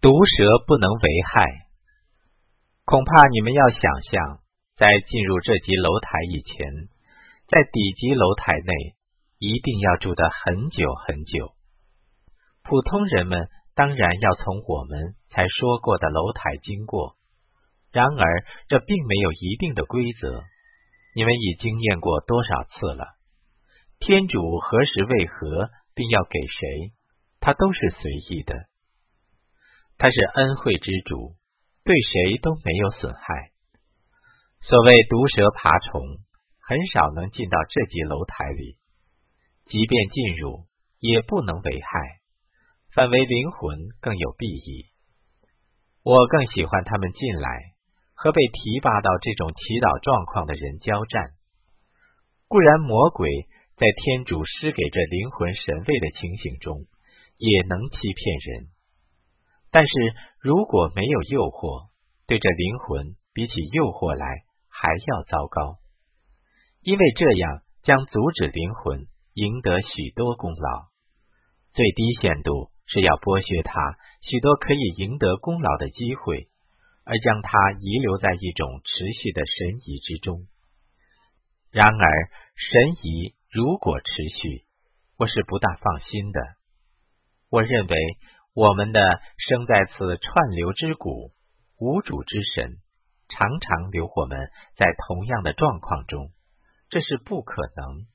毒蛇不能为害。恐怕你们要想象，在进入这级楼台以前，在底级楼台内一定要住得很久很久。普通人们当然要从我们才说过的楼台经过，然而这并没有一定的规则，你们已经验过多少次了。天主何时为何并要给谁，他都是随意的。他是恩惠之主，对谁都没有损害。所谓毒蛇爬虫，很少能进到这级楼台里，即便进入，也不能危害，反为灵魂更有裨益。我更喜欢他们进来，和被提拔到这种祈祷状况的人交战。固然魔鬼在天主施给这灵魂神位的情形中，也能欺骗人。但是如果没有诱惑，对这灵魂比起诱惑来还要糟糕，因为这样将阻止灵魂赢得许多功劳。最低限度是要剥削他许多可以赢得功劳的机会，而将他遗留在一种持续的神仪之中。然而神仪如果持续，我是不大放心的。我认为我们的生在此串流之谷，无主之神，常常留我们在同样的状况中，这是不可能。